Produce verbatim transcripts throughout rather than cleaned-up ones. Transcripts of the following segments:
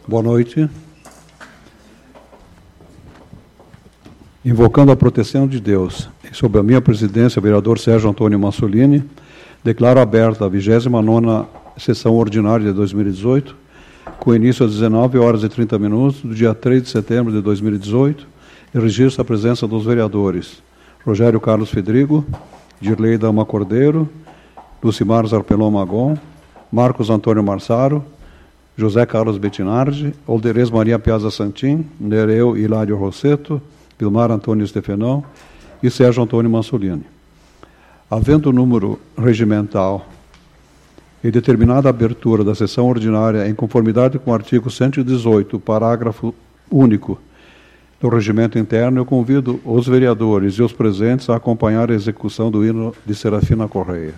Boa noite. Invocando a proteção de Deus, e sob a minha presidência, o vereador Sérgio Antônio Massolini, declaro aberta a vigésima nona sessão ordinária de dois mil e dezoito, com início às dezenove horas e trinta minutos, do dia três de setembro de dois mil e dezoito, e registro a presença dos vereadores Rogério Carlos Fedrigo, Dirley Dama Cordeiro, Lucimar Zarpelon Magon, Marcos Antônio Marsaro, José Carlos Bettinardi, Olderez Maria Piazza Santin, Nereu Hilário Rosseto, Vilmar Antônio Stefanão e Sérgio Antônio Massolini. Havendo o número regimental e determinada a abertura da sessão ordinária em conformidade com o artigo cento e dezoito, parágrafo único do regimento interno, eu convido os vereadores e os presentes a acompanhar a execução do hino de Serafina Correia.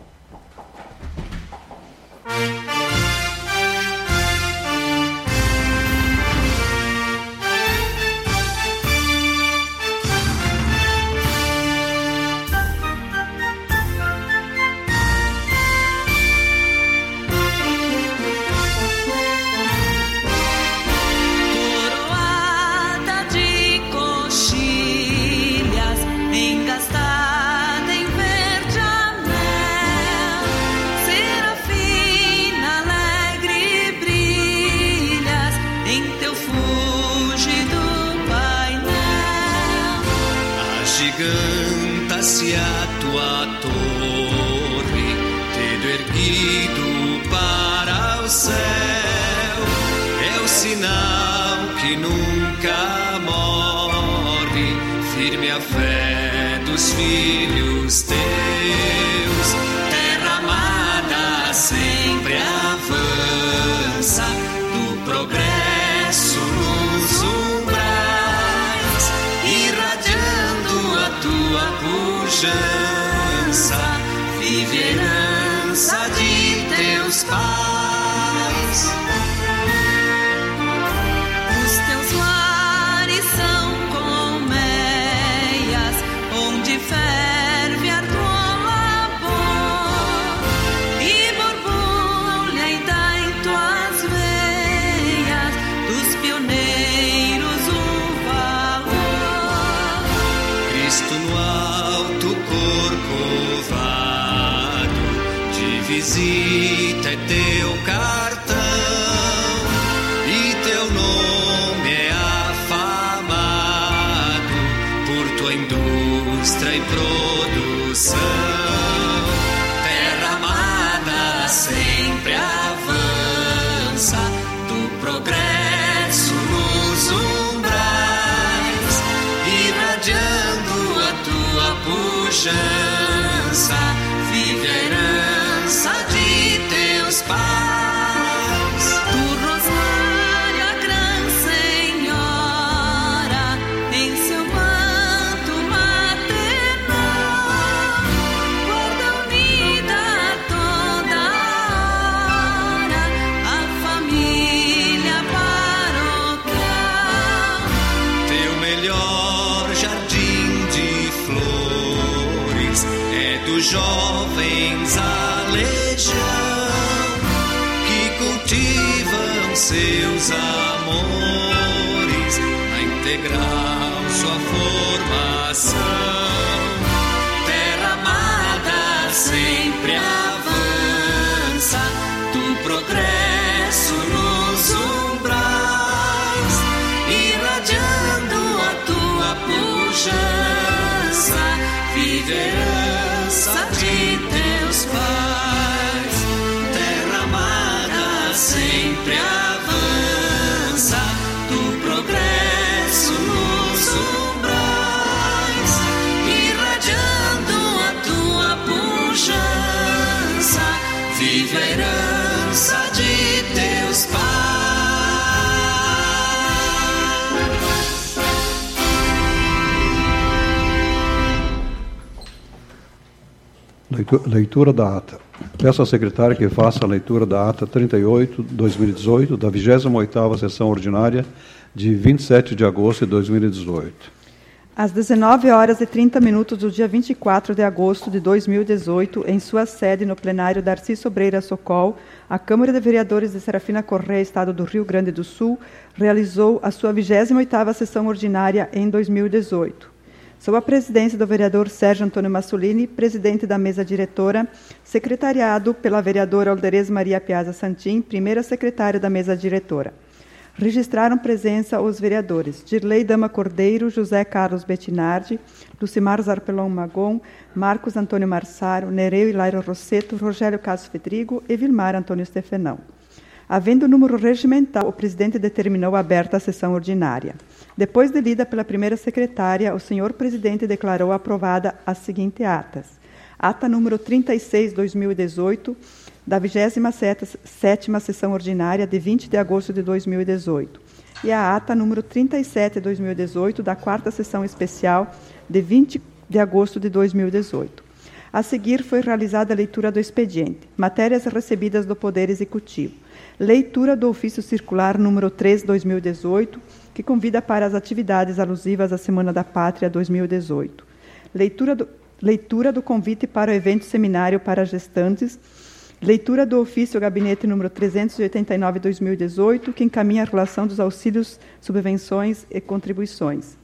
Agiganta-se a tua torre, tendo erguido para o céu, é o sinal que nunca morre, firme a fé dos filhos teus. Terra amada sempre avança, do progresso nos umbrais, irradiando a tua pujança, vive herança de teus pais. Os teus lares são colmeias, onde ferve ardor labor, e borbulha e dá em tuas veias dos pioneiros o valor. Cristo no alto corcovado, de visita é teu cartão, e teu nome é afamado por tua indústria e produção. Terra amada sempre avança, do progresso nos umbrais, irradiando a tua pujança, vive a herança de teus pais. Tu, Rosária, Gran Senhora, em seu manto maternal, guarda unida a toda hora a família paroquial. Teu melhor jardim de flores é dos jovens a legião, que cultivam seus amores a integral sua formação. Terra amada sempre avança, do progresso nos umbrais, irradiando a tua pujança, vive a herança de teus pais. Terra amada sempre avança, do progresso nos umbrais, irradiando a tua pujança, vive a herança de teus pais. Leitura da ata. Peço à secretária que faça a leitura da ata trinta e oito, dois mil e dezoito, da vigésima oitava sessão ordinária de vinte e sete de agosto de dois mil e dezoito. Às dezenove horas e trinta minutos do dia vinte e quatro de agosto de dois mil e dezoito, em sua sede no plenário Darcy Sobreira Socol, a Câmara de Vereadores de Serafina Correia, Estado do Rio Grande do Sul, realizou a sua vigésima oitava sessão ordinária em dois mil e dezoito. Sob a presidência do vereador Sérgio Antônio Massolini, presidente da mesa diretora, secretariado pela vereadora Alderese Maria Piazza Santin, primeira secretária da mesa diretora. Registraram presença os vereadores Dirley Dama Cordeiro, José Carlos Bettinardi, Lucimar Zarpelon Magon, Marcos Antônio Marsaro, Nereu Hilairo Rosseto, Rogério Caso Fedrigo e Vilmar Antônio Stefanão. Havendo número regimental, o presidente determinou aberta a sessão ordinária. Depois de lida pela primeira secretária, o senhor presidente declarou aprovada as seguintes atas. Ata número trinta e seis, dois mil e dezoito, da vigésima sétima sessão ordinária de vinte de agosto de dois mil e dezoito. E a ata número trinta e sete, dois mil e dezoito, da quarta sessão especial de vinte de agosto de dois mil e dezoito. A seguir foi realizada a leitura do expediente. Matérias recebidas do Poder Executivo. Leitura do ofício circular número três, dois mil e dezoito, que convida para as atividades alusivas à Semana da Pátria dois mil e dezoito. Leitura do, leitura do convite para o evento seminário para gestantes. Leitura do ofício gabinete número trezentos e oitenta e nove, dois mil e dezoito, que encaminha a relação dos auxílios, subvenções e contribuições.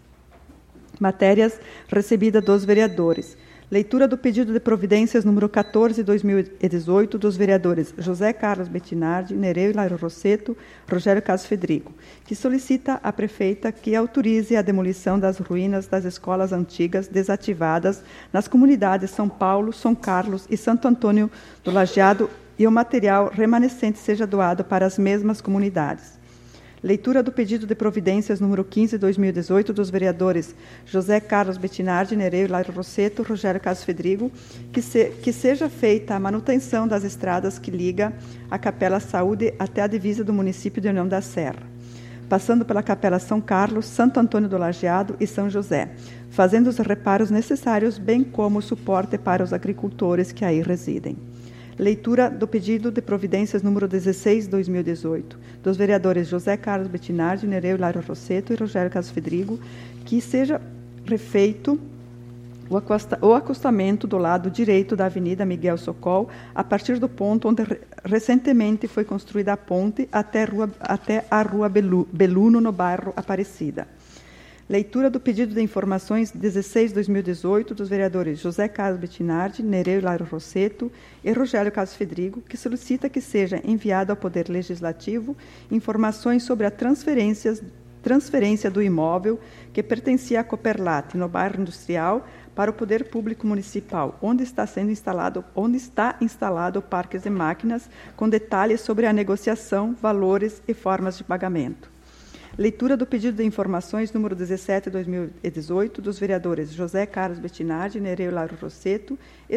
Matérias recebidas dos vereadores. Leitura do pedido de providências número quatorze, dois mil e dezoito, dos vereadores José Carlos Bettinardi, Nereu Hilairo Rosseto, Rogério Caso Fedrigo, que solicita à prefeita que autorize a demolição das ruínas das escolas antigas desativadas nas comunidades São Paulo, São Carlos e Santo Antônio do Lajeado e o material remanescente seja doado para as mesmas comunidades. Leitura do pedido de providências número quinze, dois mil e dezoito, dos vereadores José Carlos Bettinardi, Nereu Hilairo Rosseto, Rogério Caso Fedrigo, que, se, que seja feita a manutenção das estradas que liga a Capela Saúde até a divisa do município de União da Serra, passando pela Capela São Carlos, Santo Antônio do Lajeado e São José, fazendo os reparos necessários, bem como o suporte para os agricultores que aí residem. Leitura do pedido de providências número dezesseis, dois mil e dezoito, dos vereadores José Carlos Bettinardi, Nereu Hilairo Rosseto e Rogério Caso Fedrigo, que seja refeito o, acosta, o acostamento do lado direito da Avenida Miguel Socol, a partir do ponto onde re, recentemente foi construída a ponte até, rua, até a Rua Belu, Beluno, no bairro Aparecida. Leitura do pedido de informações dezesseis, dois mil e dezoito, dos vereadores José Carlos Bettinardi, Nereu Hilairo Rosseto e Rogério Caso Fedrigo, que solicita que seja enviado ao Poder Legislativo informações sobre a transferência, transferência do imóvel que pertencia à Cooperlat, no bairro Industrial, para o Poder Público Municipal, onde está sendo instalado, onde está instalado o Parque de Máquinas, com detalhes sobre a negociação, valores e formas de pagamento. Leitura do pedido de informações número dezessete, dois mil e dezoito, dos vereadores José Carlos Bettinardi, Nereu Hilairo Rosseto e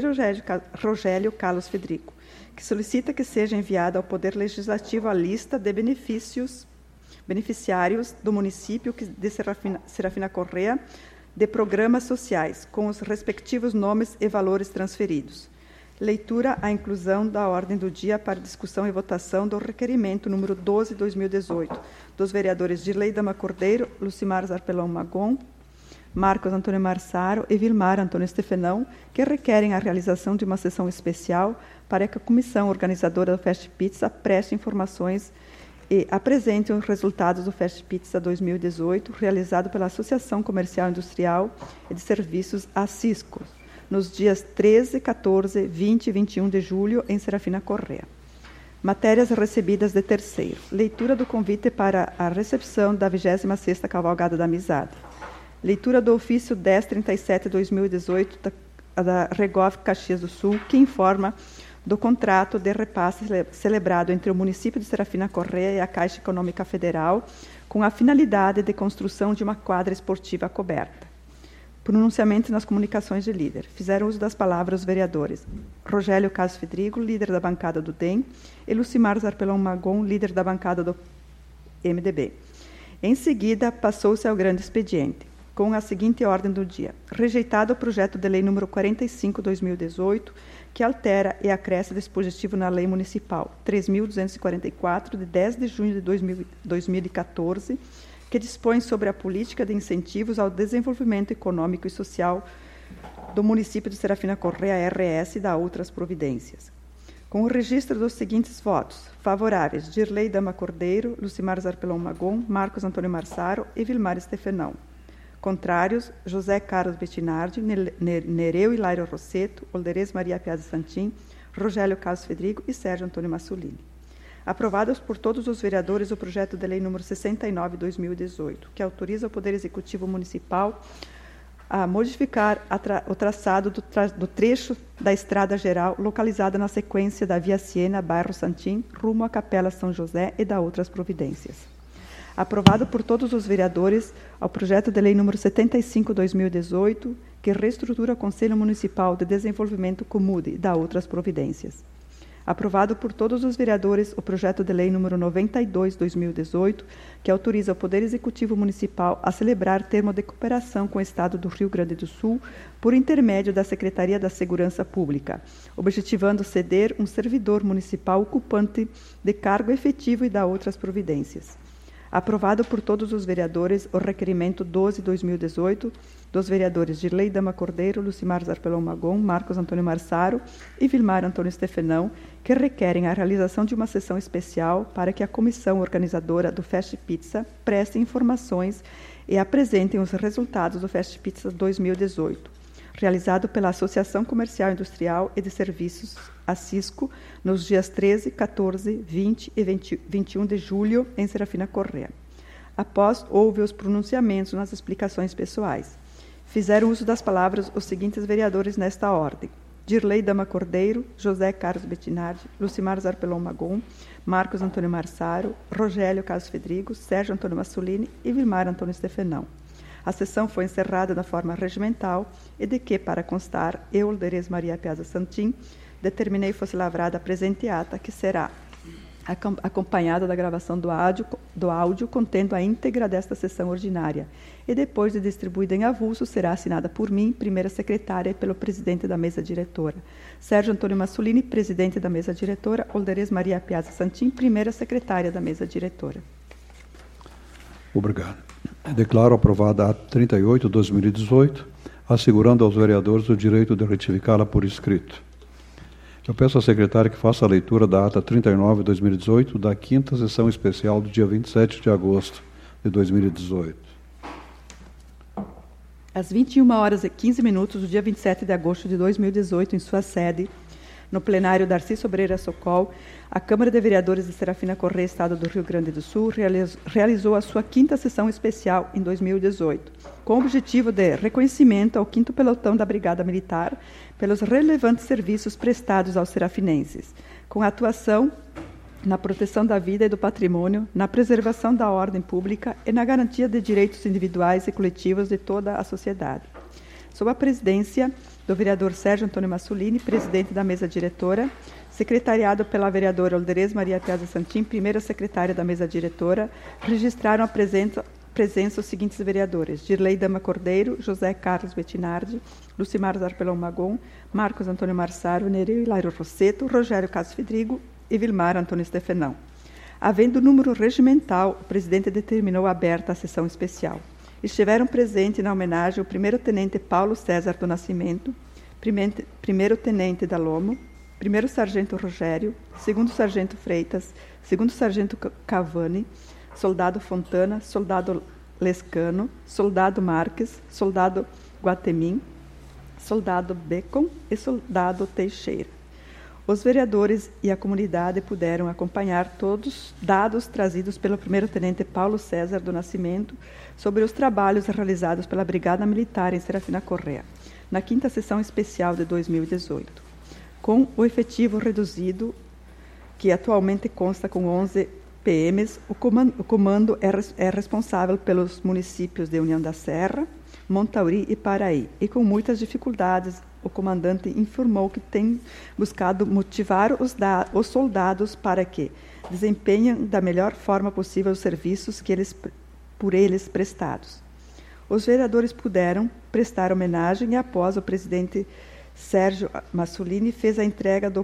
Rogério Carlos Fedrigo, que solicita que seja enviada ao Poder Legislativo a lista de benefícios, beneficiários do município de Serafina, Serafina Correia de programas sociais, com os respectivos nomes e valores transferidos. Leitura à inclusão da ordem do dia para discussão e votação do requerimento número doze, dois mil e dezoito, dos vereadores Dirley Dama Cordeiro, Lucimar Zarpelon Magon, Marcos Antônio Marsaro e Vilmar Antônio Stefanão, que requerem a realização de uma sessão especial para que a comissão organizadora do Fast Pizza preste informações e apresente os resultados do Fast Pizza dois mil e dezoito, realizado pela Associação Comercial Industrial e de Serviços Assisco, nos dias treze, quatorze, vinte e vinte e um de julho, em Serafina Correia. Matérias recebidas de terceiro. Leitura do convite para a recepção da vigésima sexta Cavalgada da Amizade. Leitura do ofício dez trinta e sete, dois mil e dezoito, da, da Regov Caxias do Sul, que informa do contrato de repasse celebrado entre o município de Serafina Correia e a Caixa Econômica Federal, com a finalidade de construção de uma quadra esportiva coberta. Pronunciamento nas comunicações de líder. Fizeram uso das palavras os vereadores Rogério Caso Fedrigo, líder da bancada do D E M, e Lucimar Zarpelon Magon, líder da bancada do M D B. Em seguida, passou-se ao grande expediente, com a seguinte ordem do dia. Rejeitado o projeto de lei número quarenta e cinco, dois mil e dezoito, que altera e acresce dispositivo na Lei Municipal três mil duzentos e quarenta e quatro, de dez de junho de dois mil e quatorze, que dispõe sobre a política de incentivos ao desenvolvimento econômico e social do município de Serafina Correia, R S, e da outras providências. Com o registro dos seguintes votos: favoráveis, Dirley Dama Cordeiro, Lucimar Zarpelon Magon, Marcos Antônio Marsaro e Vilmar Stefanão. Contrários, José Carlos Bettinardi, Nereu Hilário Rosseto, Olderez Maria Piazza Santin, Rogélio Carlos Fedrigo e Sérgio Antônio Massolini. Aprovados por todos os vereadores o projeto de lei número sessenta e nove, dois mil e dezoito, que autoriza o Poder Executivo Municipal a modificar a tra o traçado do, tra do trecho da Estrada Geral, localizada na sequência da Via Siena, bairro Santim, rumo à Capela São José e da outras providências. Aprovado por todos os vereadores ao projeto de lei número setenta e cinco, dois mil e dezoito, que reestrutura o Conselho Municipal de Desenvolvimento Comude e da outras providências. Aprovado por todos os vereadores o projeto de lei número noventa e dois, dois mil e dezoito, que autoriza o Poder Executivo Municipal a celebrar termo de cooperação com o Estado do Rio Grande do Sul por intermédio da Secretaria da Segurança Pública, objetivando ceder um servidor municipal ocupante de cargo efetivo e da outras providências. Aprovado por todos os vereadores o requerimento doze, dois mil e dezoito, dos vereadores Dirley Dama Cordeiro, Lucimar Zarpelon Magon, Marcos Antônio Marsaro e Vilmar Antônio Stefanão, que requerem a realização de uma sessão especial para que a comissão organizadora do Fast Pizza preste informações e apresentem os resultados do Fast Pizza dois mil e dezoito, realizado pela Associação Comercial Industrial e de Serviços, a Cisco, nos dias treze, quatorze, vinte e vinte e um de julho, em Serafina Correia. Após, houve os pronunciamentos nas explicações pessoais. Fizeram uso das palavras os seguintes vereadores nesta ordem: Dirley Dama Cordeiro, José Carlos Bettinardi, Lucimar Zarpelon Magon, Marcos Antônio Marsaro, Rogélio Carlos Fedrigo, Sérgio Antônio Massolini e Vilmar Antônio Stefanão. A sessão foi encerrada da forma regimental e de que, para constar, eu, Olderez Maria Piazza Santin, determinei fosse lavrada a presente ata, que será acompanhada da gravação do áudio, do áudio contendo a íntegra desta sessão ordinária, e depois de distribuída em avulso, será assinada por mim, primeira secretária, e pelo presidente da mesa diretora, Sérgio Antônio Massolini, presidente da mesa diretora, Olderez Maria Piazza Santin, primeira secretária da mesa diretora. Obrigado. Declaro aprovada a ata trinta e oito, dois mil e dezoito, assegurando aos vereadores o direito de retificá-la por escrito. Eu peço à secretária que faça a leitura da ata trinta e nove, dois mil e dezoito, da quinta sessão especial do dia vinte e sete de agosto de dois mil e dezoito. Às vinte e uma horas e quinze minutos do dia vinte e sete de agosto de dois mil e dezoito, em sua sede, no plenário Darcy Sobreira Socol, a Câmara de Vereadores de Serafina Correia, Estado do Rio Grande do Sul, realizou a sua quinta sessão especial em dois mil e dezoito, com o objetivo de reconhecimento ao quinto Pelotão da Brigada Militar pelos relevantes serviços prestados aos serafinenses, com atuação na proteção da vida e do patrimônio, na preservação da ordem pública e na garantia de direitos individuais e coletivos de toda a sociedade. Sob a presidência do vereador Sérgio Antônio Massolini, presidente da mesa diretora, secretariado pela vereadora Olderez Maria Piazza Santin, primeira secretária da mesa diretora, registraram a presença, presença os seguintes vereadores: Dirley Dama Cordeiro, José Carlos Bettinardi, Lucimar Zarpelon Magon, Marcos Antônio Marsaro, Nereu Hilário Rosseto, Rogélio Carlos Fedrigo e Vilmar Antônio Stefanão. Havendo número regimental, o presidente determinou aberta a sessão especial. Estiveram presentes na homenagem o primeiro-tenente Paulo César do Nascimento, primeiro-tenente Dalomo, primeiro-sargento Rogério, segundo-sargento Freitas, segundo-sargento Cavani, soldado Fontana, soldado Lescano, soldado Marques, soldado Guatemim, soldado Bacon e soldado Teixeira. Os vereadores e a comunidade puderam acompanhar todos dados trazidos pelo primeiro-tenente Paulo César do Nascimento sobre os trabalhos realizados pela Brigada Militar em Serafina Correia, na quinta sessão especial de dois mil e dezoito. Com o efetivo reduzido, que atualmente consta com onze P Ms, o comando, o comando é, é responsável pelos municípios de União da Serra, Montauri e Paraí, e com muitas dificuldades, o comandante informou que tem buscado motivar os, da, os soldados para que desempenhem da melhor forma possível os serviços que eles, por eles prestados. Os vereadores puderam prestar homenagem e, após o presidente Sérgio Massolini fez a entrega do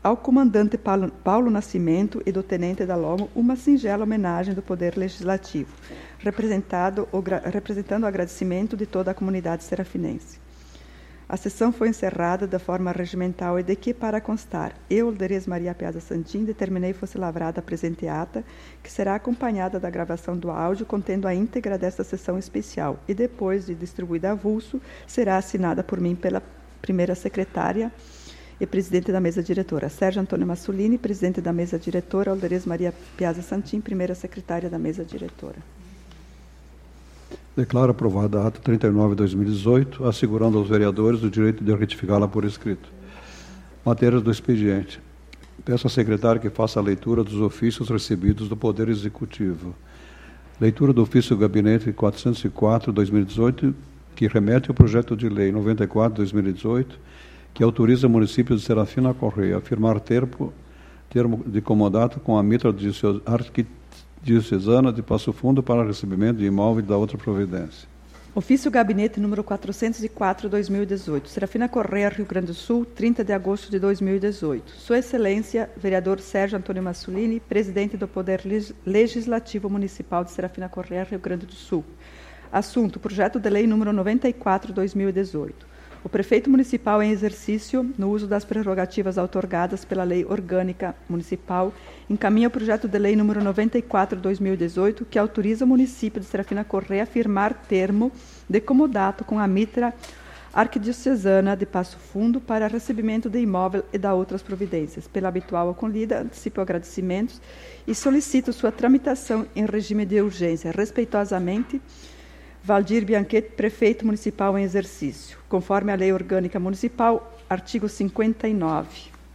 ao comandante Paulo, Paulo Nascimento e do tenente da Lomo uma singela homenagem do Poder Legislativo, representado, o, representando o agradecimento de toda a comunidade serafinense. A sessão foi encerrada da forma regimental e de que, para constar, eu, Alderês Maria Piazza Santin, determinei fosse lavrada a presente ata, que será acompanhada da gravação do áudio contendo a íntegra desta sessão especial e, depois de distribuída a avulso, será assinada por mim pela primeira secretária e presidente da mesa diretora, Sérgio Antônio Massolini, presidente da mesa diretora, Alderês Maria Piazza Santin, primeira secretária da mesa diretora. Declaro aprovada a ata trinta e nove de dois mil e dezoito, assegurando aos vereadores o direito de retificá-la por escrito. Matérias do expediente. Peço à secretária que faça a leitura dos ofícios recebidos do Poder Executivo. Leitura do ofício do Gabinete quatrocentos e quatro de dois mil e dezoito, que remete ao projeto de lei noventa e quatro de dois mil e dezoito, que autoriza o município de Serafina Correia a firmar termo, termo de comodato com a mitra arquidiocesana de Passo Fundo para recebimento de imóvel e da outra providência. Ofício Gabinete número quatrocentos e quatro de dois mil e dezoito, Serafina Correia, Rio Grande do Sul, trinta de agosto de dois mil e dezoito. Sua Excelência, vereador Sérgio Antônio Massolini, presidente do Poder Legislativo Municipal de Serafina Correia, Rio Grande do Sul. Assunto: projeto de lei número noventa e quatro de dois mil e dezoito. O prefeito municipal, em exercício, no uso das prerrogativas outorgadas pela Lei Orgânica Municipal, encaminha o projeto de lei número noventa e quatro de dois mil e dezoito, que autoriza o município de Serafina Correia a firmar termo de comodato com a mitra arquidiocesana de Passo Fundo para recebimento de imóvel e da outras providências. Pela habitual acolhida, antecipo agradecimentos e solicito sua tramitação em regime de urgência. Respeitosamente, Valdir Bianchetti, prefeito municipal em exercício, conforme a Lei Orgânica Municipal, artigo cinquenta e nove.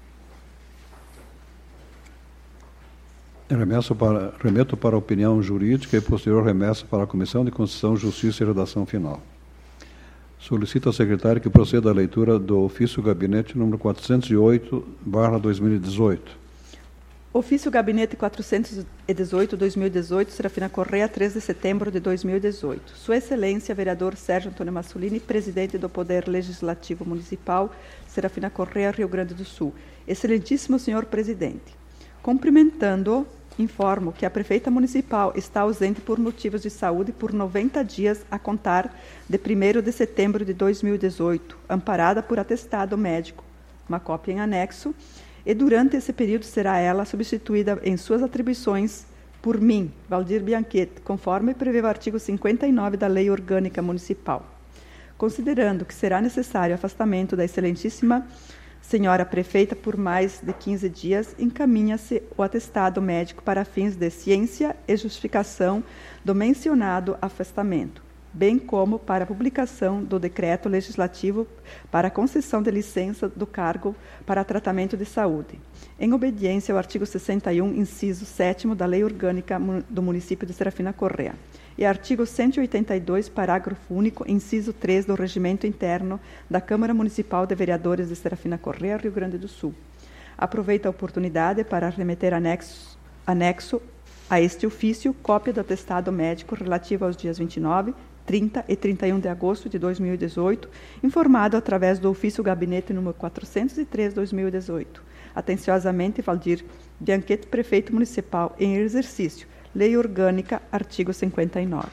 Remesso para, remeto para a opinião jurídica e posterior remessa para a Comissão de Constituição, Justiça e Redação Final. Solicito ao secretário que proceda à leitura do ofício Gabinete número quatrocentos e oito barra dois mil e dezoito. Ofício Gabinete quatrocentos e dezoito, dois mil e dezoito, Serafina Correia, três de setembro de dois mil e dezoito. Sua Excelência, vereador Sérgio Antônio Massolini, presidente do Poder Legislativo Municipal, Serafina Correia, Rio Grande do Sul. Excelentíssimo senhor presidente, cumprimentando-o, informo que a prefeita municipal está ausente por motivos de saúde por noventa dias a contar de primeiro de setembro de dois mil e dezoito, amparada por atestado médico, uma cópia em anexo, e durante esse período será ela substituída em suas atribuições por mim, Valdir Bianchetti, conforme prevê o artigo cinquenta e nove da Lei Orgânica Municipal. Considerando que será necessário afastamento da excelentíssima senhora prefeita por mais de quinze dias, encaminha-se o atestado médico para fins de ciência e justificação do mencionado afastamento, bem como para a publicação do decreto legislativo para a concessão de licença do cargo para tratamento de saúde, em obediência ao artigo sessenta e um, inciso sétimo da Lei Orgânica do município de Serafina Correia, e artigo cento e oitenta e dois, parágrafo único, inciso três do Regimento Interno da Câmara Municipal de Vereadores de Serafina Correia, Rio Grande do Sul. Aproveito a oportunidade para remeter anexo, anexo a este ofício cópia do atestado médico relativo aos dias vinte e nove, trinta e trinta e um de agosto de dois mil e dezoito, informado através do ofício Gabinete número quatrocentos e três de dois mil e dezoito. Atenciosamente, Valdir Bianchetti, prefeito municipal em exercício. Lei Orgânica, artigo cinquenta e nove.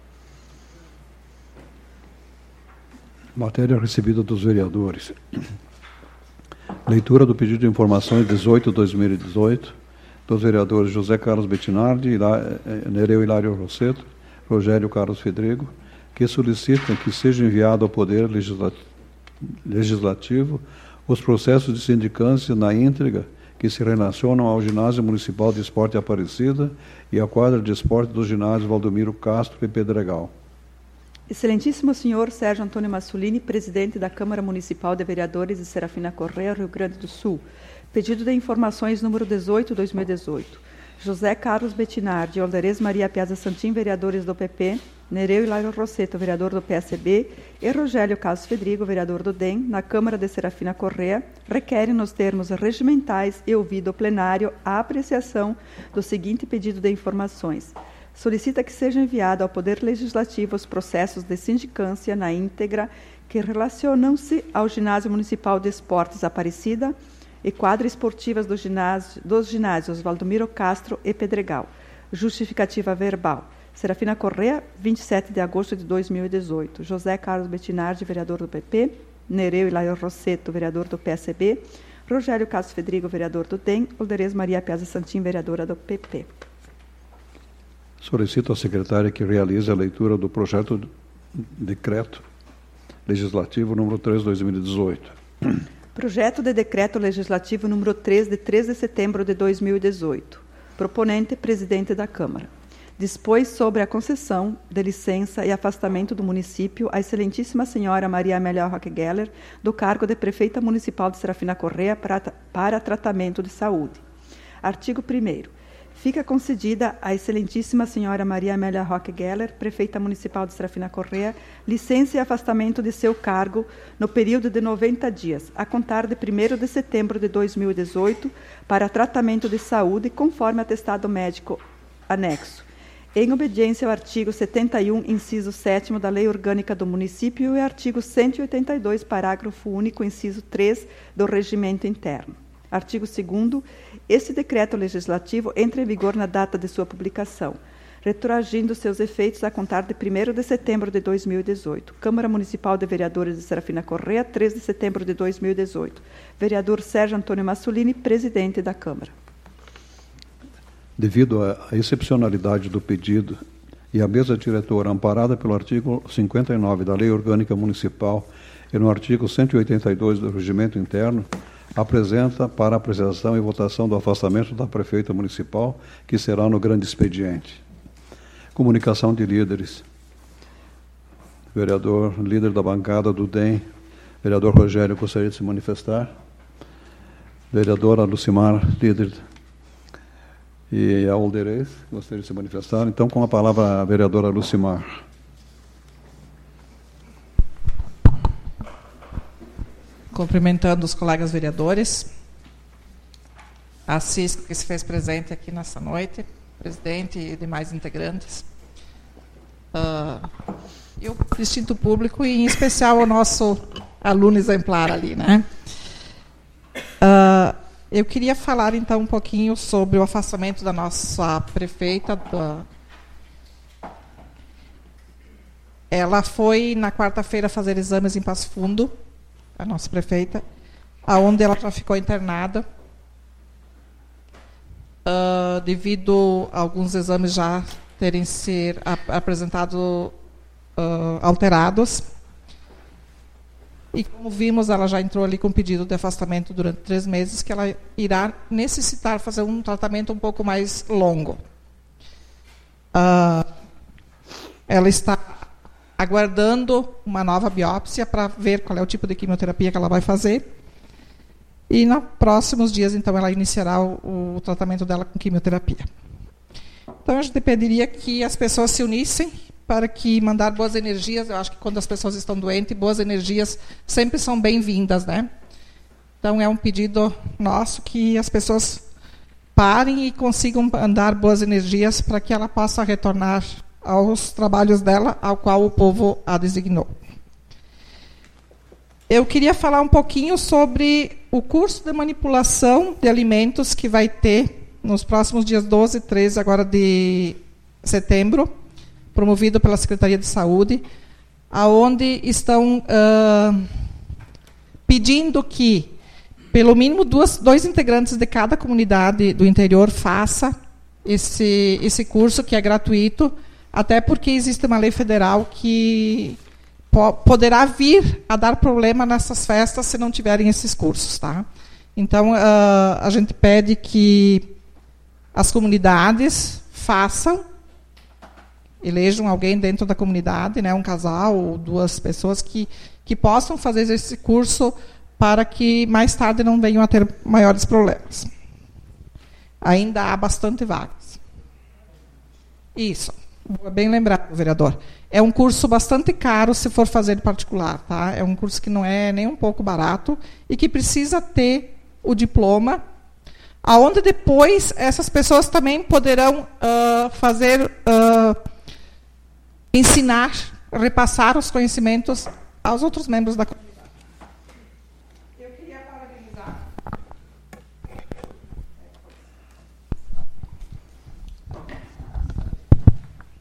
Matéria recebida dos vereadores. Leitura do pedido de informações dezoito de dois mil e dezoito dos vereadores José Carlos Bettinardi, Nereu Hilário Rosseto, Rogério Carlos Fedrigo, que solicitam que seja enviado ao Poder Legislativo os processos de sindicância na íntegra que se relacionam ao Ginásio Municipal de Esporte Aparecida e à quadra de esporte do Ginásio Valdomiro Castro e Pedregal. Excelentíssimo senhor Sérgio Antônio Massolini, presidente da Câmara Municipal de Vereadores de Serafina Correia, Rio Grande do Sul. Pedido de informações número dezoito de dois mil e dezoito. José Carlos Bettinardi, Alderês Maria Piazza Santin, vereadores do P P, Nereu Hilário Rosseto, vereador do P S B, e Rogério Carlos Fedrigo, vereador do D E M, na Câmara de Serafina Correia, requerem nos termos regimentais e ouvido o plenário a apreciação do seguinte pedido de informações. Solicita que seja enviado ao Poder Legislativo os processos de sindicância na íntegra que relacionam-se ao Ginásio Municipal de Esportes Aparecida e quadra esportivas do ginásio, dos ginásios Valdomiro Castro e Pedregal. Justificativa verbal. Serafina Correa, vinte e sete de agosto de dois mil e dezoito. José Carlos Bettinardi, vereador do P P. Nereu Ilaio Rosseto, vereador do P S B. Rogério Castro Fedrigo, vereador do D E M. Olderez Maria Piazza Santin, vereadora do P P. Solicito à secretária que realize a leitura do projeto de decreto legislativo número três de dois mil e dezoito. Projeto de decreto legislativo número três, de três de setembro de dois mil e dezoito. Proponente, presidente da Câmara. Dispôs sobre a concessão de licença e afastamento do município à excelentíssima senhora Maria Amélia Roque Geller do cargo de prefeita municipal de Serafina Correa para, para tratamento de saúde. Artigo primeiro. Fica concedida à excelentíssima senhora Maria Amélia Roque Geller, prefeita municipal de Serafina Correa, licença e afastamento de seu cargo no período de noventa dias, a contar de primeiro de setembro de dois mil e dezoito, para tratamento de saúde, conforme atestado médico anexo, em obediência ao artigo setenta e um, inciso sétimo da Lei Orgânica do Município e artigo cento e oitenta e dois, parágrafo único, inciso três, do Regimento Interno. Artigo segundo. Este decreto legislativo entra em vigor na data de sua publicação, retroagindo seus efeitos a contar de primeiro de setembro de dois mil e dezoito. Câmara Municipal de Vereadores de Serafina Correa, três de setembro de dois mil e dezoito. Vereador Sérgio Antônio Massolini, presidente da Câmara. Devido à excepcionalidade do pedido e a mesa diretora, amparada pelo artigo cinquenta e nove da Lei Orgânica Municipal e no artigo cento e oitenta e dois do Regimento Interno, apresenta para apreciação e votação do afastamento da prefeita municipal, que será no grande expediente. Comunicação de líderes. Vereador, líder da bancada do D E M, vereador Rogério, gostaria de se manifestar. Vereadora Lucimar, líder, e a Olderez, gostaria de se manifestar. Então, com a palavra, a vereadora Lucimar. Cumprimentando os colegas vereadores, a Cisco, que se fez presente aqui nessa noite, presidente e demais integrantes, uh, e o distinto público, e em especial o nosso aluno exemplar ali, né? Uh, eu queria falar, então, um pouquinho sobre o afastamento da nossa prefeita. Da... Ela foi, na quarta-feira, fazer exames em Passo Fundo, a nossa prefeita, aonde ela já ficou internada, uh, devido a alguns exames já terem sido ap apresentados uh, alterados. E, como vimos, ela já entrou ali com pedido de afastamento durante três meses, que ela irá necessitar fazer um tratamento um pouco mais longo. Uh, ela está aguardando uma nova biópsia para ver qual é o tipo de quimioterapia que ela vai fazer. E, nos próximos dias, então, ela iniciará o, o tratamento dela com quimioterapia. Então, a gente pediria que as pessoas se unissem para que mandar boas energias. Eu acho que quando as pessoas estão doentes, boas energias sempre são bem-vindas, né? Então, é um pedido nosso que as pessoas parem e consigam mandar boas energias para que ela possa retornar aos trabalhos dela, ao qual o povo a designou. Eu queria falar um pouquinho sobre o curso de manipulação de alimentos que vai ter nos próximos dias doze e treze agora de setembro, promovido pela Secretaria de Saúde, aonde estão uh, pedindo que, pelo mínimo, duas, dois integrantes de cada comunidade do interior faça esse, esse curso, que é gratuito, até porque existe uma lei federal que po poderá vir a dar problema nessas festas se não tiverem esses cursos, tá? Então, uh, a gente pede que as comunidades façam, elejam alguém dentro da comunidade, né, um casal ou duas pessoas que, que possam fazer esse curso para que mais tarde não venham a ter maiores problemas. Ainda há bastante vagas. Isso. Bem lembrado, vereador. É um curso bastante caro se for fazer em particular, tá? É um curso que não é nem um pouco barato e que precisa ter o diploma, aonde depois essas pessoas também poderão uh, fazer, uh, ensinar, repassar os conhecimentos aos outros membros da comunidade. Eu queria parabenizar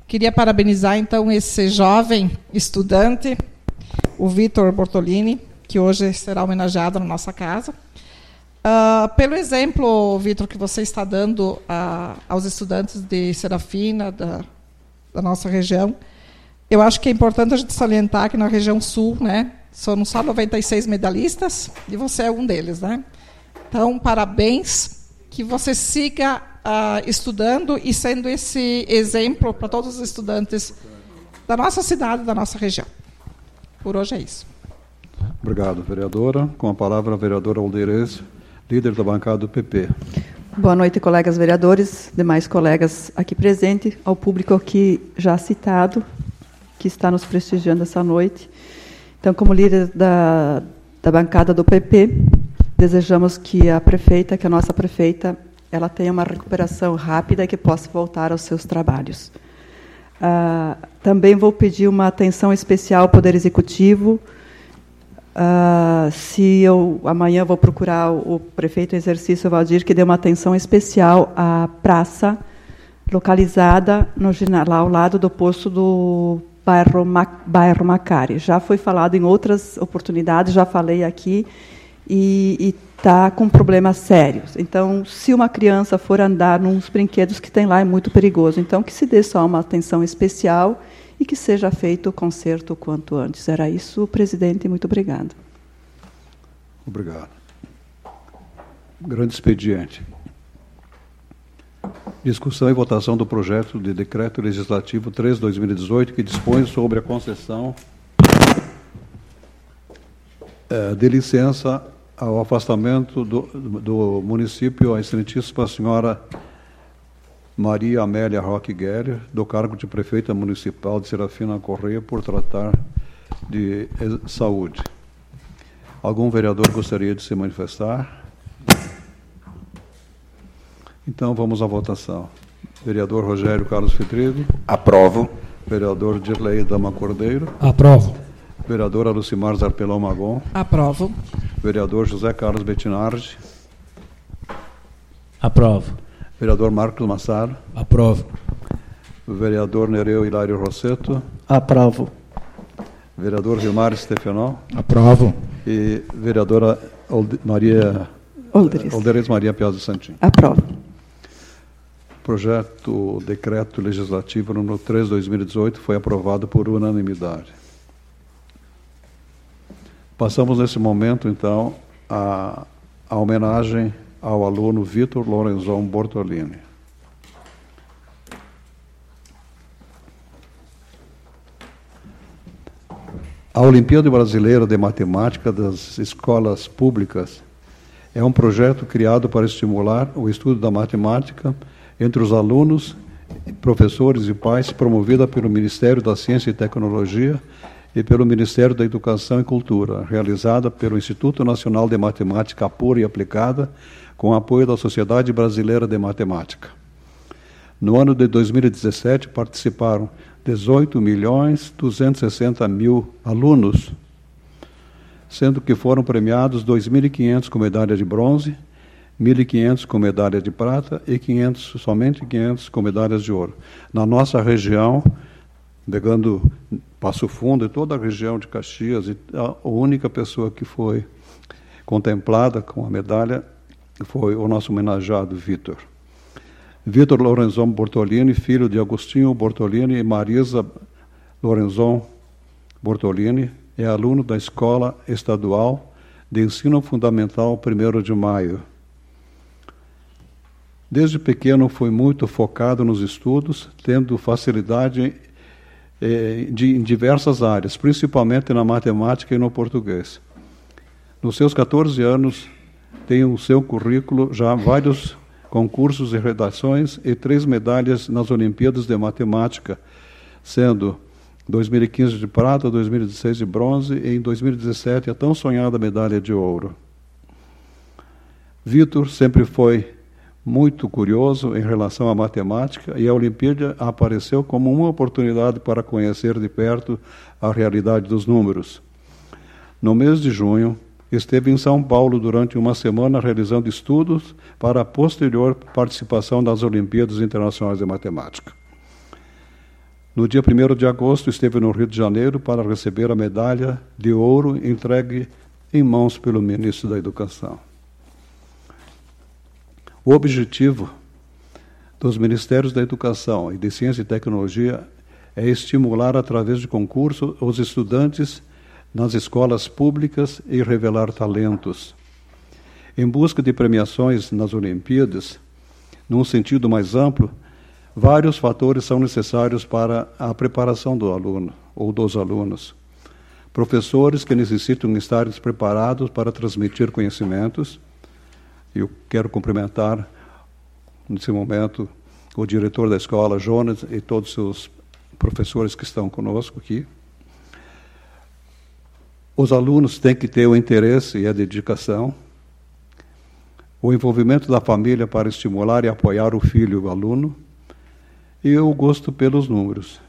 Queria parabenizar, então, esse jovem estudante, o Vitor Bortolini, que hoje será homenageado na nossa casa. Uh, pelo exemplo, Vitor, que você está dando uh, aos estudantes de Serafina, da, da nossa região, eu acho que é importante a gente salientar que na região sul, né, são só noventa e seis medalhistas, e você é um deles, né? Então, parabéns, que você siga uh, estudando e sendo esse exemplo para todos os estudantes da nossa cidade, da nossa região. Por hoje é isso. Obrigado, vereadora. Com a palavra, a vereadora Aldeirez, líder da bancada do P P. Boa noite, colegas vereadores, demais colegas aqui presentes, ao público aqui já citado, que está nos prestigiando essa noite. Então, como líder da, da bancada do P P, desejamos que a prefeita, que a nossa prefeita, ela tenha uma recuperação rápida e que possa voltar aos seus trabalhos. Ah, também vou pedir uma atenção especial ao Poder Executivo. Ah, se eu amanhã vou procurar o, o prefeito em exercício, Valdir, que dê uma atenção especial à praça localizada no, lá ao lado do posto do bairro, bairro Macari. Já foi falado em outras oportunidades, já falei aqui, e está com problemas sérios. Então, se uma criança for andar nos brinquedos que tem lá, é muito perigoso. Então, que se dê só uma atenção especial e que seja feito o conserto o quanto antes. Era isso, presidente, muito obrigado. Obrigado. Grande expediente. Discussão e votação do projeto de decreto legislativo três barra dois mil e dezoito, que dispõe sobre a concessão eh, de licença ao afastamento do, do município a excelentíssima senhora Maria Amélia Roque Guerre, do cargo de prefeita municipal de Serafina Correia, por tratar de saúde. Algum vereador gostaria de se manifestar? Então, vamos à votação. Vereador Rogério Carlos Fedrigo. Aprovo. Vereador Dirley Dama Cordeiro. Aprovo. Vereadora Lucimar Zarpelão Magon. Aprovo. Vereador José Carlos Bettinardi. Aprovo. Vereador Marcos Massaro. Aprovo. Vereador Nereu Hilário Rosseto. Aprovo. Vereador Vilmar Stefanol. Aprovo. E vereadora Olde Maria Olderes. Olderes Maria Piazza Santin. Aprovo. Projeto Decreto Legislativo número três barra dois mil e dezoito foi aprovado por unanimidade. Passamos nesse momento, então, a, a homenagem ao aluno Vitor Lorenzon Bortolini. A Olimpíada Brasileira de Matemática das Escolas Públicas é um projeto criado para estimular o estudo da matemática entre os alunos, professores e pais, promovida pelo Ministério da Ciência e Tecnologia e pelo Ministério da Educação e Cultura, realizada pelo Instituto Nacional de Matemática Pura e Aplicada, com apoio da Sociedade Brasileira de Matemática. No ano de dois mil e dezessete, participaram dezoito milhões duzentos e sessenta mil alunos, sendo que foram premiados dois mil e quinhentos com medalha de bronze, mil e quinhentos com medalha de prata e quinhentos, somente quinhentos com medalhas de ouro. Na nossa região, pegando Passo Fundo e toda a região de Caxias, a única pessoa que foi contemplada com a medalha foi o nosso homenageado Vitor. Vitor Lorenzon Bortolini, filho de Agostinho Bortolini e Marisa Lorenzon Bortolini, é aluno da Escola Estadual de Ensino Fundamental primeiro de maio. Desde pequeno foi muito focado nos estudos, tendo facilidade eh, de, em diversas áreas, principalmente na matemática e no português. Nos seus catorze anos, tem o seu currículo já vários concursos e redações e três medalhas nas Olimpíadas de Matemática, sendo dois mil e quinze de prata, dois mil e dezesseis de bronze e em dois mil e dezessete a tão sonhada medalha de ouro. Vitor sempre foi muito curioso em relação à matemática e a Olimpíada apareceu como uma oportunidade para conhecer de perto a realidade dos números. No mês de junho, esteve em São Paulo durante uma semana realizando estudos para a posterior participação das Olimpíadas Internacionais de Matemática. No dia primeiro de agosto, esteve no Rio de Janeiro para receber a medalha de ouro entregue em mãos pelo ministro da Educação. O objetivo dos Ministérios da Educação e de Ciência e Tecnologia é estimular, através de concurso, os estudantes nas escolas públicas e revelar talentos. Em busca de premiações nas Olimpíadas, num sentido mais amplo, vários fatores são necessários para a preparação do aluno ou dos alunos. Professores que necessitam estar preparados para transmitir conhecimentos. Eu quero cumprimentar, nesse momento, o diretor da escola, Jonas, e todos os seus professores que estão conosco aqui. Os alunos têm que ter o interesse e a dedicação, o envolvimento da família para estimular e apoiar o filho, o aluno, e o gosto pelos números.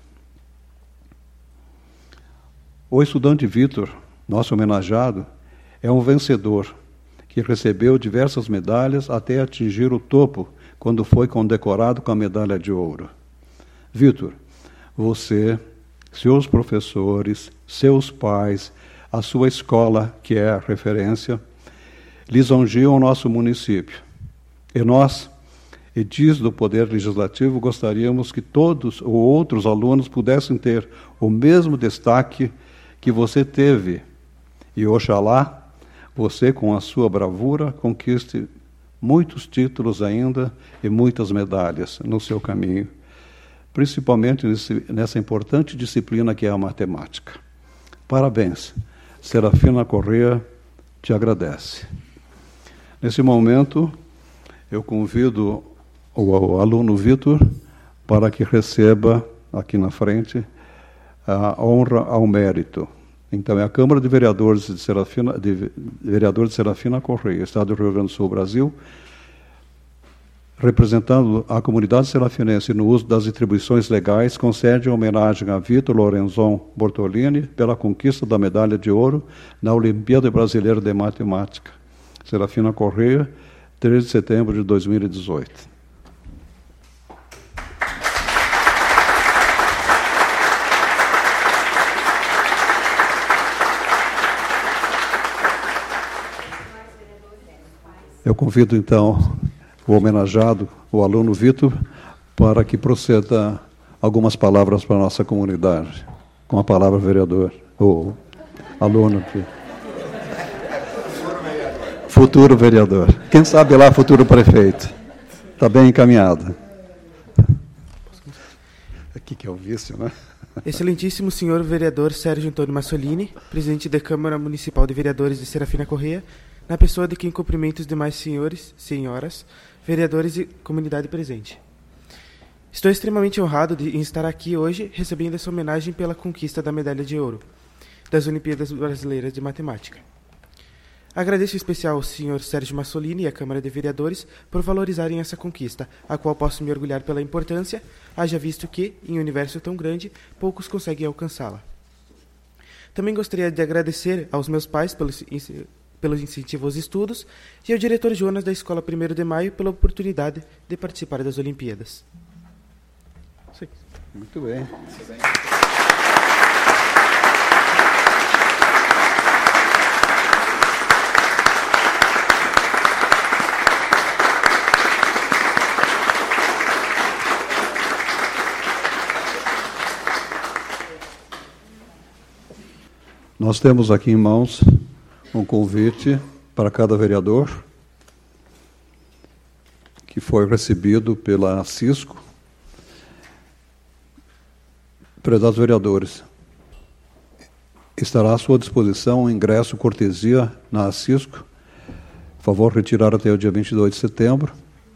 O estudante Vitor, nosso homenageado, é um vencedor que recebeu diversas medalhas até atingir o topo quando foi condecorado com a medalha de ouro. Vitor, você, seus professores, seus pais, a sua escola, que é a referência, lisonjeiam o nosso município. E nós, edis do Poder Legislativo, gostaríamos que todos ou outros alunos pudessem ter o mesmo destaque que você teve. E, oxalá, você, com a sua bravura, conquiste muitos títulos ainda e muitas medalhas no seu caminho, principalmente nesse, nessa importante disciplina que é a matemática. Parabéns. Serafina Corrêa te agradece. Nesse momento, eu convido o, o aluno Vitor para que receba, aqui na frente, a honra ao mérito. Então, é a Câmara de Vereadores de Serafina, de Vereadores de Serafina Corrêa, Estado do Rio Grande do Sul, Brasil, representando a comunidade serafinense no uso das atribuições legais, concede homenagem a Vitor Lorenzon Bortolini pela conquista da medalha de ouro na Olimpíada Brasileira de Matemática. Serafina Corrêa, três de setembro de dois mil e dezoito. Eu convido, então, o homenageado, o aluno Vitor, para que proceda algumas palavras para a nossa comunidade. Com a palavra, vereador, ou aluno aqui. Futuro vereador. Quem sabe lá, futuro prefeito. Está bem encaminhado. Aqui que é o vice, né? Excelentíssimo senhor vereador Sérgio Antônio Massolini, presidente da Câmara Municipal de Vereadores de Serafina Corrêa, na pessoa de quem cumprimento os demais senhores, senhoras, vereadores e comunidade presente. Estou extremamente honrado de estar aqui hoje recebendo essa homenagem pela conquista da medalha de ouro das Olimpíadas Brasileiras de Matemática. Agradeço em especial ao senhor Sérgio Massolini e à Câmara de Vereadores por valorizarem essa conquista, a qual posso me orgulhar pela importância, haja visto que, em um universo tão grande, poucos conseguem alcançá-la. Também gostaria de agradecer aos meus pais pelos pelo incentivo aos estudos, e ao diretor Jonas da Escola primeiro de Maio pela oportunidade de participar das Olimpíadas. Isso aí. Muito bem. Nós temos aqui em mãos um convite para cada vereador, que foi recebido pela Cisco. Prezados vereadores, estará à sua disposição o ingresso cortesia na Cisco. Por favor, retirar até o dia vinte e dois de setembro.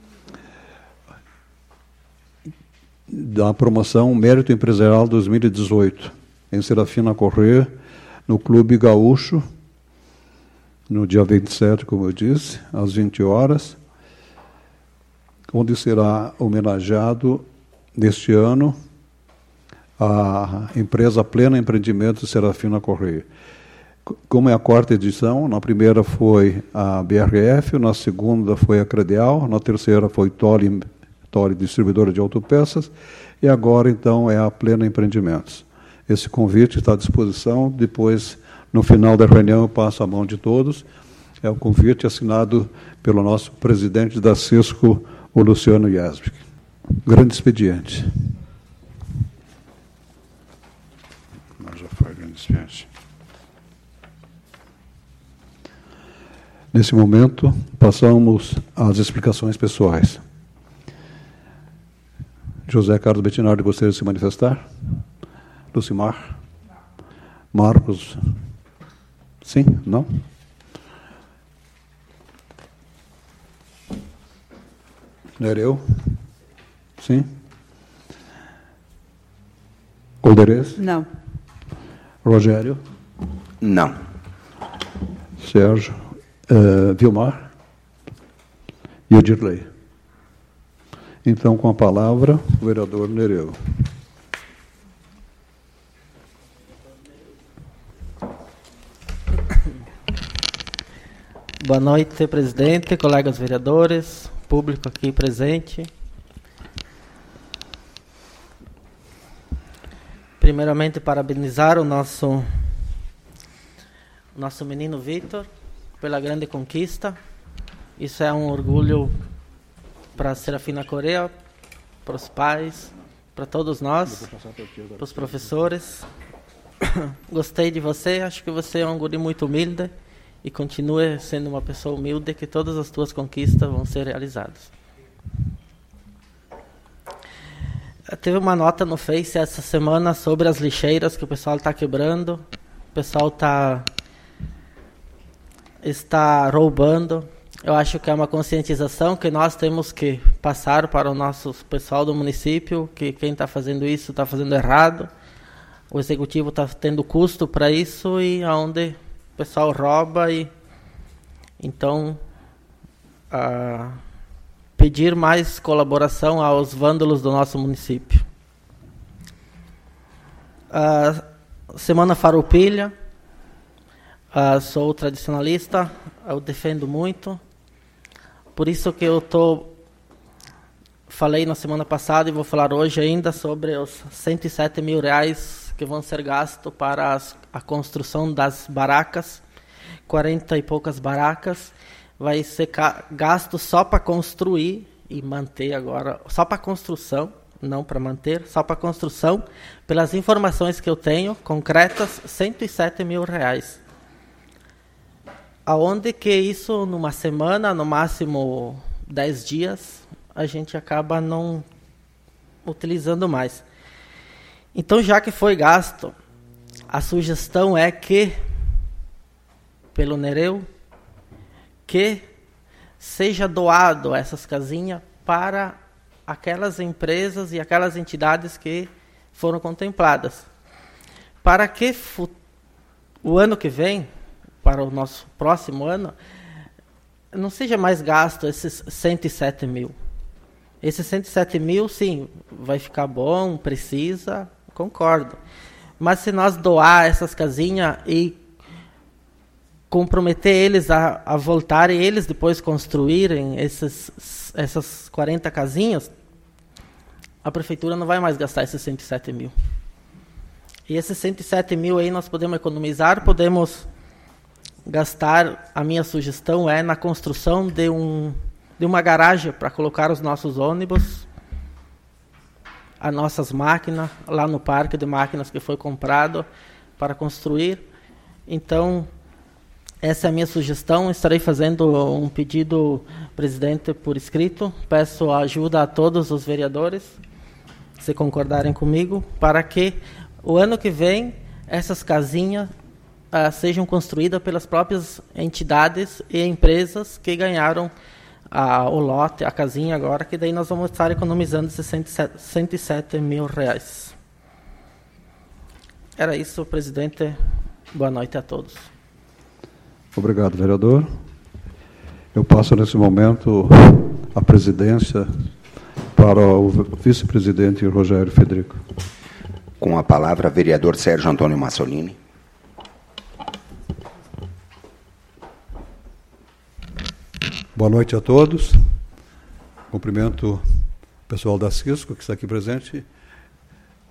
Da promoção Mérito Empresarial dois mil e dezoito, em Serafina Corrêa, no Clube Gaúcho, no dia vinte e sete, como eu disse, às vinte horas, onde será homenageado, neste ano, a empresa Plena Empreendimentos Serafina Corrêa. Como é a quarta edição, na primeira foi a B R F, na segunda foi a Credial, na terceira foi Tole, Tole Distribuidora de Autopeças, e agora, então, é a Plena Empreendimentos. Esse convite está à disposição, depois, no final da reunião, eu passo a mão de todos. É o convite assinado pelo nosso presidente da Cisco, o Luciano Yesbic. Grande expediente. Mas já foi grande expediente. Nesse momento, passamos às explicações pessoais. José Carlos Bettinardi gostaria de se manifestar? Lucimar? Marcos? Sim? Não? Nereu? Sim? Colderez? Não. Rogério? Não. Sérgio? Uh, Vilmar e o Dirley. Então, com a palavra, o vereador Nereu. Boa noite, presidente, colegas vereadores, público aqui presente. Primeiramente, parabenizar o nosso, nosso menino Vitor pela grande conquista. Isso é um orgulho para a Serafina Correia, para os pais, para todos nós, para os professores. Gostei de você, acho que você é um guri muito humilde e continue sendo uma pessoa humilde, que todas as tuas conquistas vão ser realizadas. Teve uma nota no Face essa semana sobre as lixeiras que o pessoal está quebrando, o pessoal está está roubando. Eu acho que é uma conscientização que nós temos que passar para o nosso pessoal do município, que quem está fazendo isso está fazendo errado. O executivo está tendo custo para isso e aonde o pessoal rouba. E então, ah, pedir mais colaboração aos vândalos do nosso município. Ah, Semana Farroupilha. Uh, sou tradicionalista, eu defendo muito. Por isso que eu tô, falei na semana passada e vou falar hoje ainda sobre os cento e sete mil reais que vão ser gastos para as, a construção das barracas, quarenta e poucas barracas. Vai ser gasto só para construir e manter agora, só para construção, não para manter, só para construção. Pelas informações que eu tenho, concretas, cento e sete mil reais. Aonde que isso, numa semana, no máximo dez dias, a gente acaba não utilizando mais. Então, já que foi gasto, a sugestão é que, pelo Nereu, que seja doado essas casinhas para aquelas empresas e aquelas entidades que foram contempladas. Para que o ano que vem, para o nosso próximo ano, não seja mais gasto esses cento e sete mil. Esses cento e sete mil, sim, vai ficar bom, precisa, concordo. Mas se nós doar essas casinhas e comprometer eles a, a voltarem, eles depois construírem esses, essas quarenta casinhas, a prefeitura não vai mais gastar esses cento e sete mil. E esses cento e sete mil aí nós podemos economizar, podemos gastar, a minha sugestão é na construção de, um, de uma garagem para colocar os nossos ônibus, as nossas máquinas, lá no parque de máquinas que foi comprado para construir. Então, essa é a minha sugestão. Estarei fazendo um pedido, presidente, por escrito. Peço ajuda a todos os vereadores, se concordarem comigo, para que o ano que vem essas casinhas Uh, sejam construídas pelas próprias entidades e empresas que ganharam uh, o lote, a casinha agora, que daí nós vamos estar economizando esses cento e sete mil reais. Era isso, presidente. Boa noite a todos. Obrigado, vereador. Eu passo nesse momento a presidência para o vice-presidente Rogério Federico. Com a palavra, vereador Sérgio Antônio Massolini. Boa noite a todos. Cumprimento o pessoal da Cisco, que está aqui presente,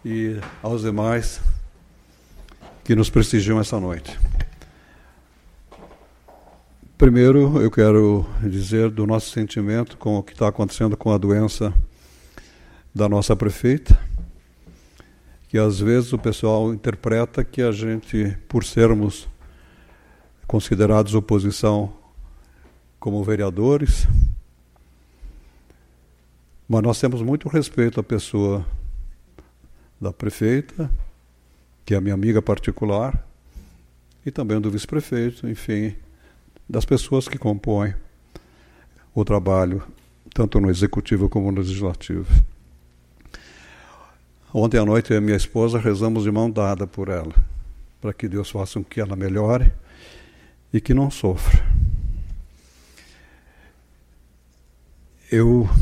e aos demais que nos prestigiam essa noite. Primeiro, eu quero dizer do nosso sentimento com o que está acontecendo com a doença da nossa prefeita, que às vezes o pessoal interpreta que a gente, por sermos considerados oposição como vereadores, mas nós temos muito respeito à pessoa da prefeita, que é a minha amiga particular, e também do vice-prefeito, enfim, das pessoas que compõem o trabalho, tanto no executivo como no legislativo. Ontem à noite eu e minha esposa rezamos de mão dada por ela, para que Deus faça com que ela melhore e que não sofra. Eu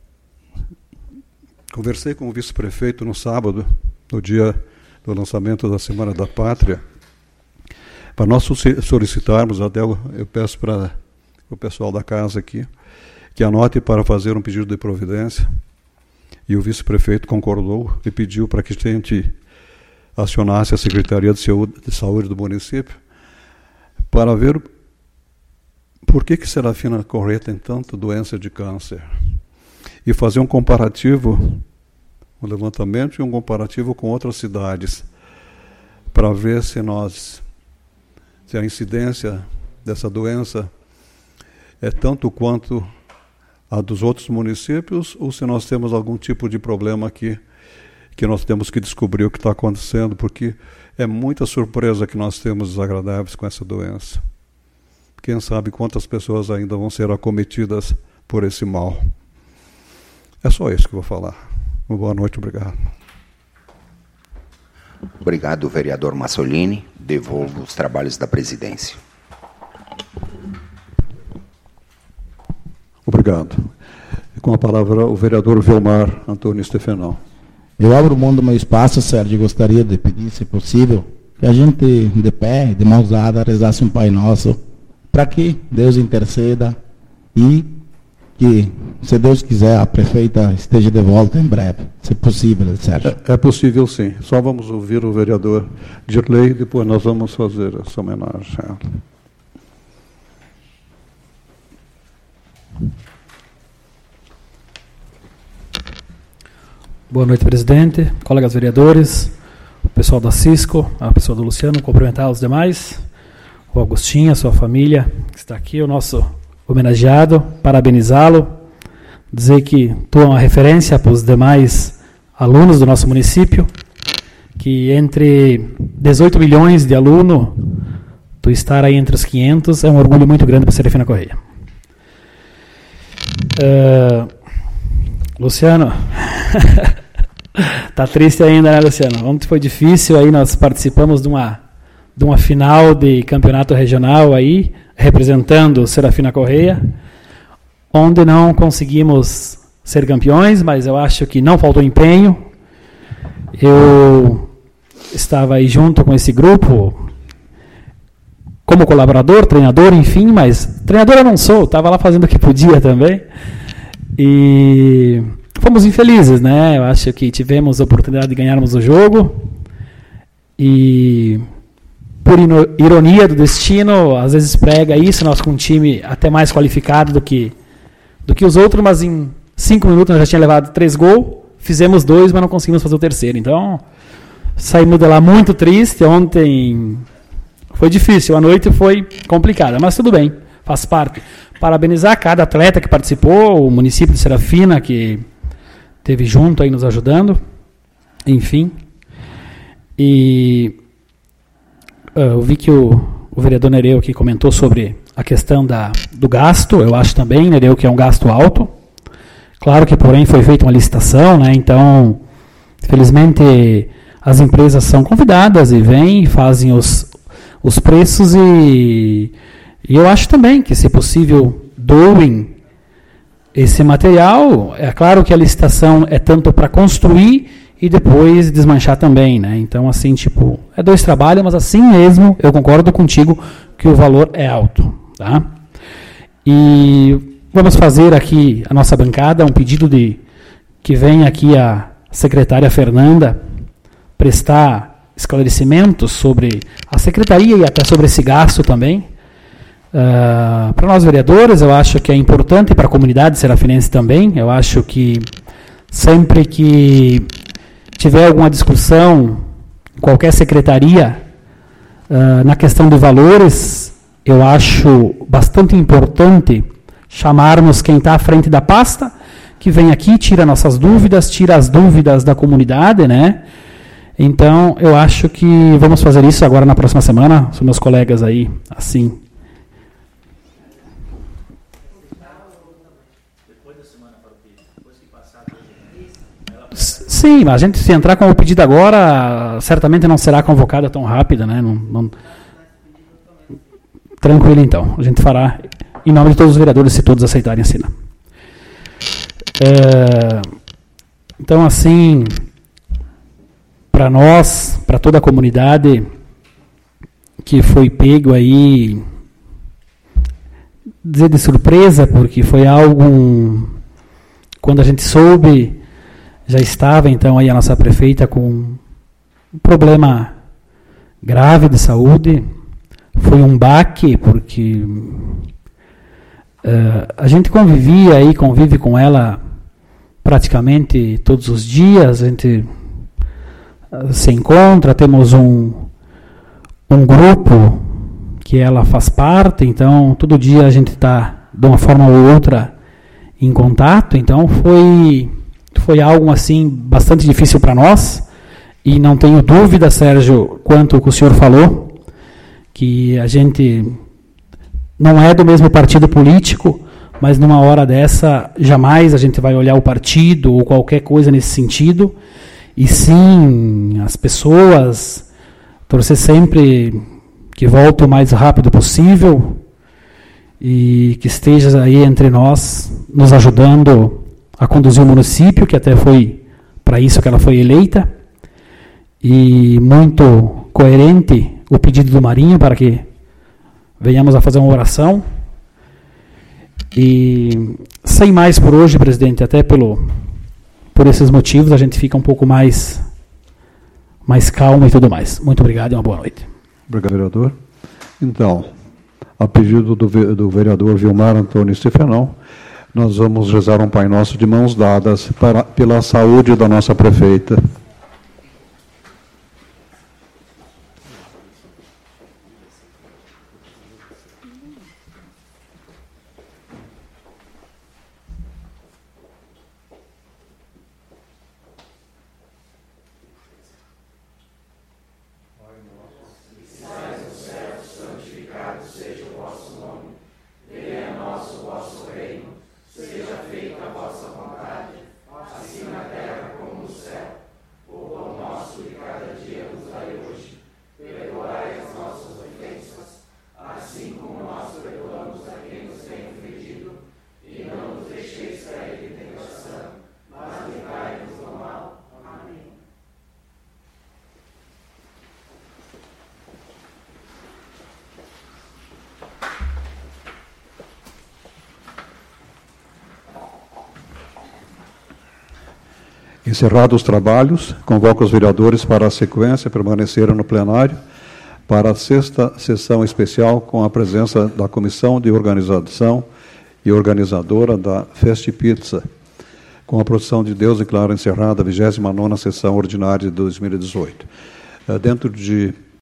conversei com o vice-prefeito no sábado, no dia do lançamento da Semana da Pátria, para nós solicitarmos, até eu, eu peço para o pessoal da casa aqui, que anote para fazer um pedido de providência, e o vice-prefeito concordou e pediu para que a gente acionasse a Secretaria de Saúde, de Saúde do município, para ver por que que Serafina Correia tem tanta doença de câncer, e fazer um comparativo, um levantamento e um comparativo com outras cidades, para ver se nós, se a incidência dessa doença é tanto quanto a dos outros municípios, ou se nós temos algum tipo de problema aqui, que nós temos que descobrir o que está acontecendo, porque é muita surpresa que nós temos desagradáveis com essa doença. Quem sabe quantas pessoas ainda vão ser acometidas por esse mal. É só isso que eu vou falar. Uma boa noite, obrigado. Obrigado, vereador Massolini. Devolvo os trabalhos da presidência. Obrigado. Com a palavra o vereador Vilmar Antônio Stefanel. Eu abro mão do meu espaço, Sérgio, e gostaria de pedir, se possível, que a gente, de pé, de mãos dadas, rezasse um Pai Nosso, para que Deus interceda e que, se Deus quiser, a prefeita esteja de volta em breve, se possível, Sérgio. É, é possível, sim. Só vamos ouvir o vereador Dirley e depois nós vamos fazer essa homenagem a ela. Boa noite, presidente, colegas vereadores, o pessoal da Cisco, a pessoa do Luciano, cumprimentar os demais, o Agostinho, a sua família, que está aqui, o nosso homenageado, parabenizá-lo, dizer que tu é uma referência para os demais alunos do nosso município, que entre dezoito milhões de alunos, tu estar aí entre os quinhentos é um orgulho muito grande para a Serafina Correia. Uh, Luciano, tá triste ainda, né, Luciano? Ontem foi difícil, aí nós participamos de uma, de uma final de campeonato regional aí, representando Serafina Correia, onde não conseguimos ser campeões, mas eu acho que não faltou empenho. Eu estava aí junto com esse grupo, como colaborador, treinador, enfim, mas treinador eu não sou, estava lá fazendo o que podia também. E fomos infelizes, né? Eu acho que tivemos a oportunidade de ganharmos o jogo e, por ironia do destino, às vezes prega isso, nós com um time até mais qualificado do que, do que os outros, mas em cinco minutos nós já tínhamos levado três gols, fizemos dois, mas não conseguimos fazer o terceiro. Então, saímos de lá muito triste. Ontem foi difícil, a noite foi complicada, mas tudo bem, faz parte. Parabenizar cada atleta que participou, o município de Serafina, que esteve junto aí nos ajudando, enfim. E uh, eu vi que o, o vereador Nereu aqui comentou sobre a questão da, do gasto. Eu acho também, Nereu, que é um gasto alto. Claro que, porém, foi feita uma licitação, né? Então, felizmente, as empresas são convidadas e vêm, fazem os, os preços e... E eu acho também que, se possível, doem esse material. É claro que a licitação é tanto para construir e depois desmanchar também, né? Então, assim, tipo, é dois trabalhos, mas assim mesmo, eu concordo contigo que o valor é alto, tá? E vamos fazer aqui a nossa bancada, um pedido de que venha aqui a secretária Fernanda prestar esclarecimentos sobre a secretaria e até sobre esse gasto também. Uh, para nós vereadores, eu acho que é importante, para a comunidade serafinense também. Eu acho que sempre que tiver alguma discussão em qualquer secretaria uh, na questão de valores, eu acho bastante importante chamarmos quem está à frente da pasta, que vem aqui, tira nossas dúvidas, tira as dúvidas da comunidade, né? Então, eu acho que vamos fazer isso agora na próxima semana. São meus colegas aí, assim. Sim, mas a gente, se entrar com o pedido agora, certamente não será convocada tão rápida, né? Não, não... Tranquilo, então. A gente fará em nome de todos os vereadores, se todos aceitarem assinar. É... Então, assim, para nós, para toda a comunidade que foi pego aí, dizer de surpresa, porque foi algo, quando a gente soube, já estava então aí a nossa prefeita com um problema grave de saúde. Foi um baque, porque uh, a gente convivia aí, convive com ela praticamente todos os dias. A gente uh, se encontra, temos um, um grupo que ela faz parte, então todo dia a gente está de uma forma ou outra em contato. Então foi... Foi algo assim bastante difícil para nós, e não tenho dúvida, Sérgio, quanto o que o senhor falou, que a gente não é do mesmo partido político, mas numa hora dessa jamais a gente vai olhar o partido ou qualquer coisa nesse sentido, e sim as pessoas, torcer sempre que volte o mais rápido possível e que esteja aí entre nós, nos ajudando a conduzir o município, que até foi para isso que ela foi eleita, e muito coerente o pedido do Marinho para que venhamos a fazer uma oração. E sem mais por hoje, presidente, até pelo, por esses motivos, a gente fica um pouco mais, mais calmo e tudo mais. Muito obrigado e uma boa noite. Obrigado, vereador. Então, a pedido do, do vereador Vilmar Antônio Stefanão, nós vamos rezar um Pai Nosso de mãos dadas para, pela saúde da nossa prefeita. Encerrados os trabalhos, convoco os vereadores para a sequência, permaneceram no plenário, para a sexta sessão especial, com a presença da Comissão de Organização e organizadora da Fest Pizza. Com a produção de Deus, declaro encerrada a vigésima nona sessão ordinária de dois mil e dezoito. Dentro de